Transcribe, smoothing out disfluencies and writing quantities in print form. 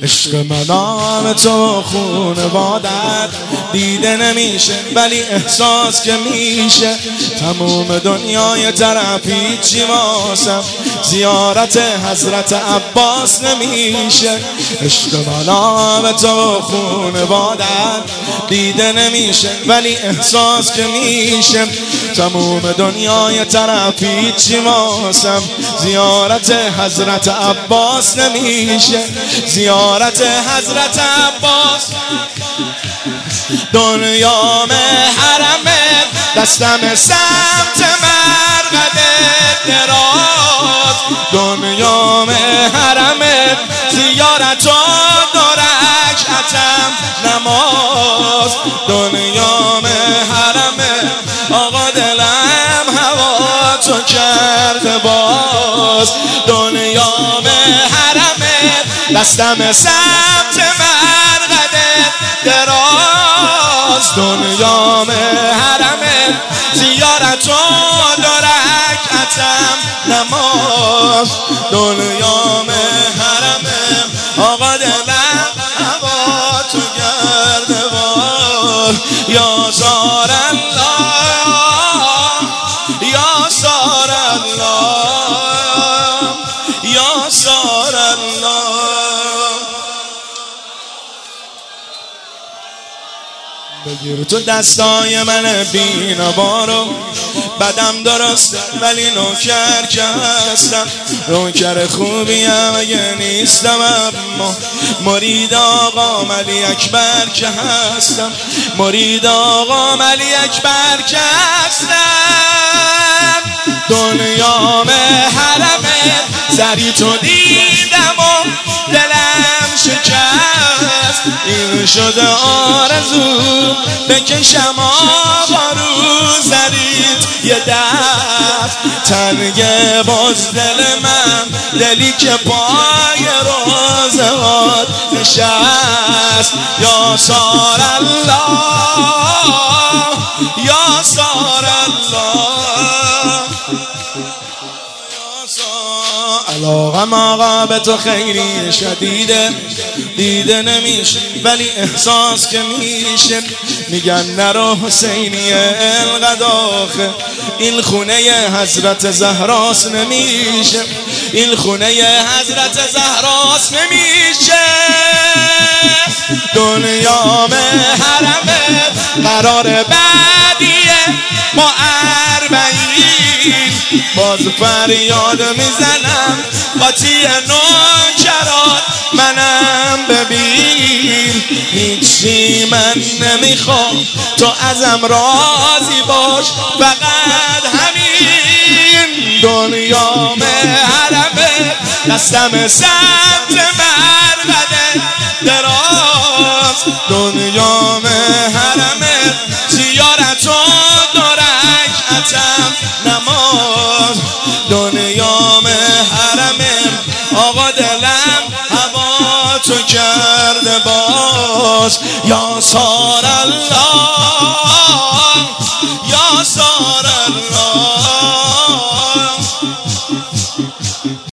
عشق منام تو خونوادت دیده نمیشه ولی احساس که میشه. تموم دنیای طرفی چی واسم زیارت حضرت عباس نمیشه. عشق منام تو خونوادت دیده نمیشه ولی احساس که میشه. تموم دنیای طرفی چی واسم زیارت حضرت عباس نمیشه. زیارت حضرت عباس دنیام حرمت دستم سمت مرقد دراز. دنیام حرمت زیارت و رکعتم نماز. دنیام حرمت آقا دلم هوا تو کرده باز. دنیام حرمت دستم سمت مرقد دراز. دنیام حرمت زیارت و رکعتم نماز. دنیام حرمت آقا دلم هوا تو گرده باز. یا زار الله یا زار الله یا زار الله. بگیر تو دستای من بینوا رو بدم درسته ولی نوکر که هستم. نوکر خوبیم اگه نیستم اما مرید آقا علی اکبر که هستم. مرید آقا علی اکبر که هستم. دنیام حرمت سری تو دیدم و دلم شکست. این شده آرزو بکشم آقا رو زرید یه دست. تنگه باز دل من دلی که پای روزهات نشست. یا سار الله یا سار الله. علاقم آقا به تو خیلی شدیده دیده نمیشه ولی احساس که میشه. میگن نرو حسینی القداخه این خونه حضرت زهراست نمیشه. این خونه حضرت زهراست نمیشه. دنیام حرمت قرار بعدیه ما اربعین. باز فریاد میزنم قاطی نوکرات منم ببین. هیچی من نمیخوام تو ازم راضی باش فقط همین. دنیام حرمت دستم سمت مرقد دراز. دنیام حرمت زیارت و رکعتم نماز. دنیام حرمت آقا دلم هوا تو کرده باز. یا سار الله